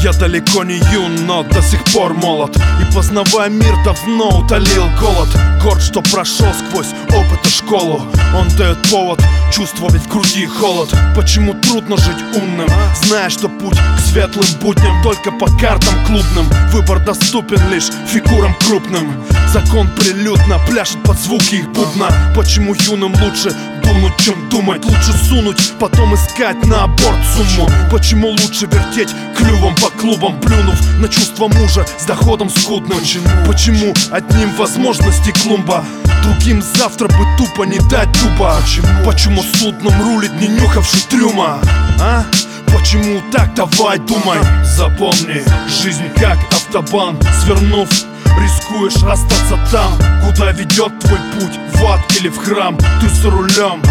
Я далеко не юн, но до сих пор молод, и познавая мир давно утолил голод. Горд, что прошел сквозь опыт и школу, он дает повод чувствовать в груди холод. Почему трудно жить умным, зная, что путь к светлым будням только по картам клубным. Выбор доступен лишь фигурам крупным. Закон прилюдно пляшет под звуки их бубна. Почему юным лучше дунуть, чем думать? Лучше сунуть, потом искать на аборт сумму. Почему лучше вертеть клювом по клубам, плюнув на чувство мужа с доходом скудным? Почему одним возможности клумба, другим завтра бы тупо не дать дуба? Почему судном рулит не нюхавший трюма? А? Почему так? Давай думай. Запомни, жизнь как автобан. Свернув, рискуешь остаться там, куда ведет твой путь, в ад или в храм. Ты за рулем,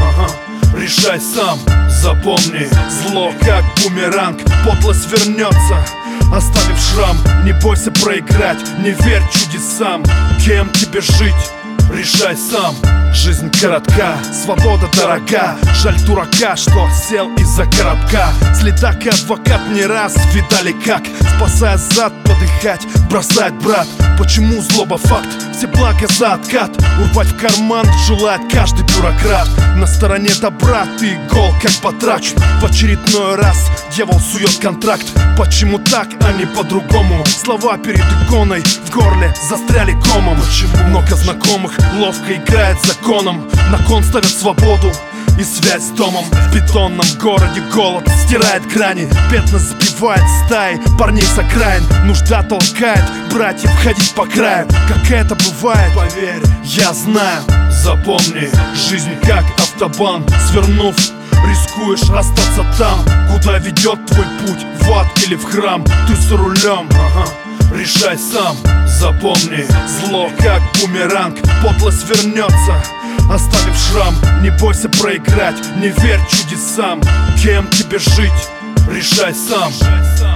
решай сам. Запомни, зло как бумеранг, подлость вернется, оставив шрам. Не бойся проиграть, не верь чудесам. Кем тебе жить? Решай сам. Жизнь коротка, свобода дорога. Жаль дурака, что сел из-за коробка. Следак и адвокат не раз видали как, спасая зад, подыхать бросает брат. Почему злоба факт? Все блага за откат. Урвать в карман желает каждый бюрократ. На стороне добра ты гол как потрачен. В очередной раз дьявол сует контракт. Почему так, а не по-другому? Слова перед иконой в горле застряли комом. Много знакомых ловко играет законом. На кон ставят свободу и связь с домом. В бетонном городе голод стирает грани. Бедность сбивает стаи парней с окраин. Нужда толкает братьев ходить по краю. Как это бывает, поверь, я знаю. Запомни, жизнь как автобан. Свернув, рискуешь остаться там, куда ведет твой путь, в ад или в храм. Ты за рулем, решай сам. Запомни, зло как бумеранг, подлость вернется, оставив шрам. Не бойся проиграть, не верь чудесам. Кем тебе жить? Решай сам.